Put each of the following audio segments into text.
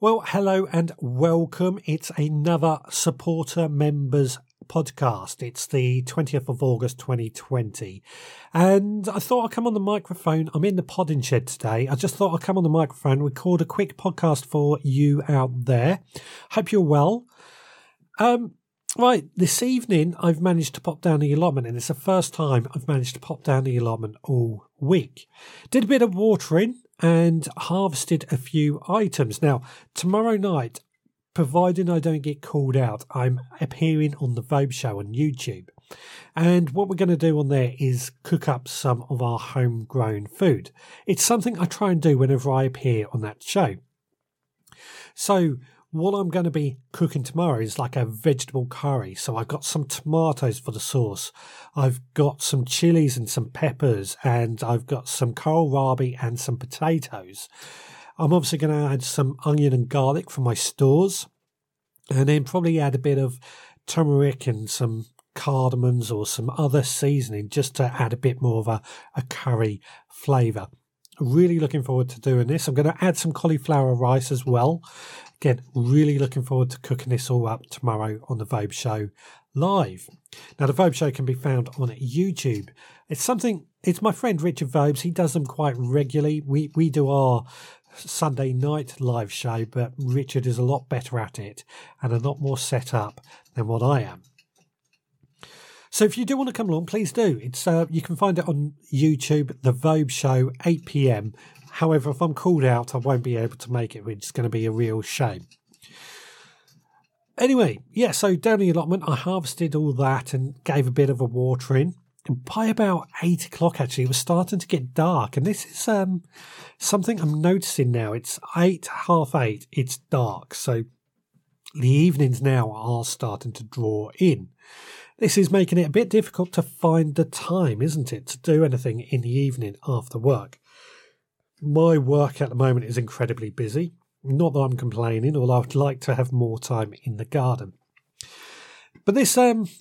Well, hello and welcome. It's another Supporter Members podcast. It's the 20th of August 2020. And I thought I'd come on the microphone. I'm in the podding shed today. I just thought I'd come on the microphone, record a quick podcast for you out there. Hope you're well. Right, this evening I've managed to pop down the allotment, and it's the first time I've managed to pop down the allotment all week. Did a bit of watering and harvested a few items. Now, tomorrow night, providing I don't get called out, I'm appearing on the Vobe Show on YouTube. And what we're going to do on there is cook up some of our homegrown food. It's something I try and do whenever I appear on that show. So what I'm going to be cooking tomorrow is like a vegetable curry. So I've got some tomatoes for the sauce. I've got some chilies and some peppers, and I've got some kohlrabi and some potatoes. I'm obviously going to add some onion and garlic from my stores, and then probably add a bit of turmeric and some cardamoms or some other seasoning just to add a bit more of a curry flavour. Really looking forward to doing this. I'm going to add some cauliflower rice as well. Again, really looking forward to cooking this all up tomorrow on the Vobe Show live. Now, the Vobe Show can be found on YouTube. It's my friend Richard Vobes. He does them quite regularly. We do our Sunday night live show, but Richard is a lot better at it and a lot more set up than what I am. So if you do want to come along, please do. It's you can find it on YouTube, The Vobe Show, 8 p.m. However, if I'm called out, I won't be able to make it, which is going to be a real shame. Anyway, yeah, so down the allotment, I harvested all that and gave a bit of a watering. And by about 8 o'clock, actually, it was starting to get dark. And this is something I'm noticing now. It's 8:30, it's dark. So the evenings now are starting to draw in. This is making it a bit difficult to find the time, isn't it, to do anything in the evening after work. My work at the moment is incredibly busy. Not that I'm complaining, although I'd like to have more time in the garden. But this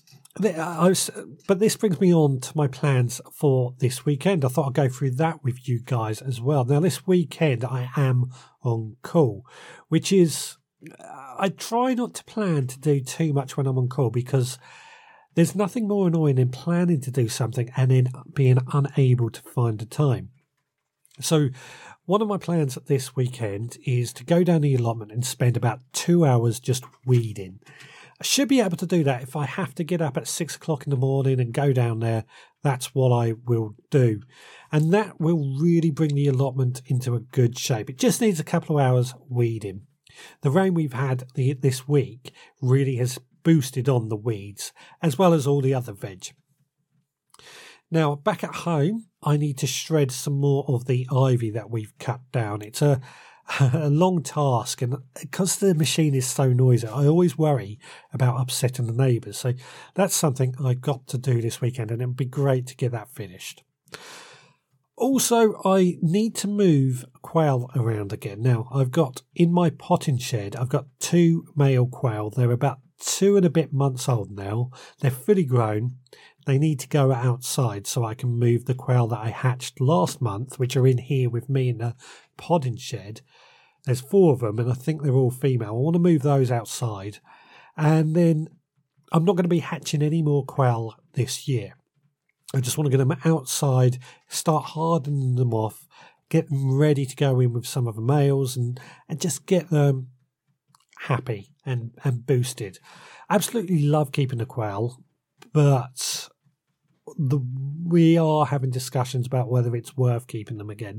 brings me on to my plans for this weekend. I thought I'd go through that with you guys as well. Now, this weekend I am on call, which is, I try not to plan to do too much when I'm on call, because there's nothing more annoying than planning to do something and then being unable to find the time. So one of my plans this weekend is to go down the allotment and spend about 2 hours just weeding. I should be able to do that. If I have to get up at 6 o'clock in the morning and go down there, that's what I will do. And that will really bring the allotment into a good shape. It just needs a couple of hours weeding. The rain we've had this week really has boosted on the weeds, as well as all the other veg. Now, back at home, I need to shred some more of the ivy that we've cut down. It's a long task, and because the machine is so noisy, I always worry about upsetting the neighbours. So that's something I've got to do this weekend, and it'd be great to get that finished. Also, I need to move quail around again. Now, I've got in my potting shed, I've got 2 male quail. They're about 2 and a bit months old now. They're fully grown. They need to go outside so I can move the quail that I hatched last month, which are in here with me in the podding shed. There's 4 of them, and I think they're all female. I want to move those outside. And then I'm not going to be hatching any more quail this year. I just want to get them outside, start hardening them off, get them ready to go in with some of the males, and just get them happy and boosted. Absolutely love keeping the quail, but we are having discussions about whether it's worth keeping them again.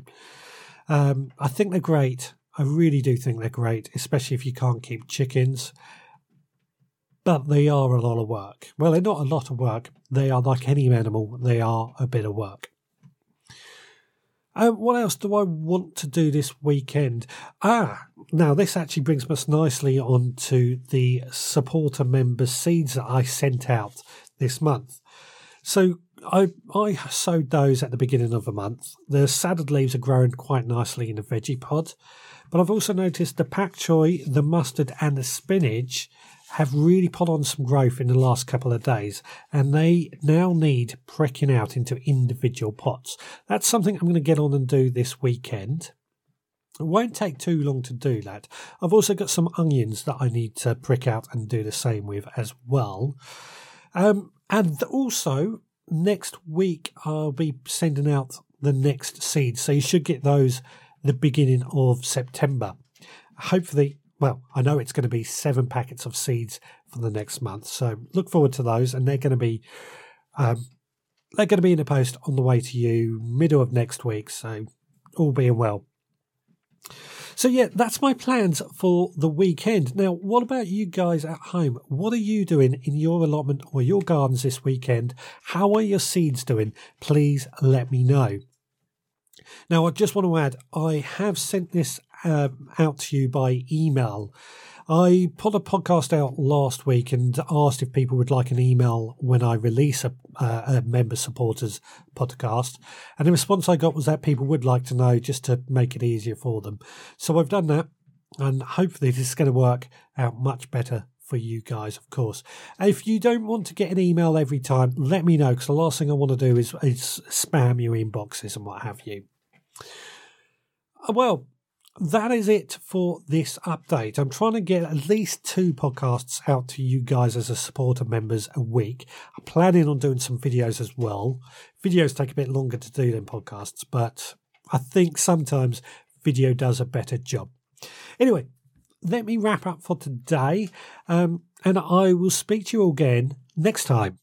I think they're great. I really do think they're great, especially if you can't keep chickens. But they are a lot of work. Well, they're not a lot of work. They are like any animal. They are a bit of work. What else do I want to do this weekend? Now this actually brings us nicely on to the supporter member seeds that I sent out this month. So I sowed those at the beginning of the month. The salad leaves are growing quite nicely in the veggie pod. But I've also noticed the pak choi, the mustard and the spinach have really put on some growth in the last couple of days, and they now need pricking out into individual pots. That's something I'm going to get on and do this weekend. It won't take too long to do that. I've also got some onions that I need to prick out and do the same with as well. And also, next week I'll be sending out the next seeds. So you should get those the beginning of September. Hopefully, well, I know it's going to be 7 packets of seeds for the next month. So look forward to those, and they're going to be in the post on the way to you middle of next week. So all being well. So yeah, that's my plans for the weekend. Now, what about you guys at home? What are you doing in your allotment or your gardens this weekend? How are your seeds doing? Please let me know. Now, I just want to add, I have sent this out to you by email. I put a podcast out last week and asked if people would like an email when I release a member supporters podcast. And the response I got was that people would like to know, just to make it easier for them. So I've done that, and hopefully this is going to work out much better for you guys, of course. If you don't want to get an email every time, let me know, because the last thing I want to do is spam your inboxes and what have you. Well, that is it for this update. I'm trying to get at least 2 podcasts out to you guys as a supporter members a week. I'm planning on doing some videos as well. Videos take a bit longer to do than podcasts, but I think sometimes video does a better job. Anyway, let me wrap up for today, and I will speak to you again next time.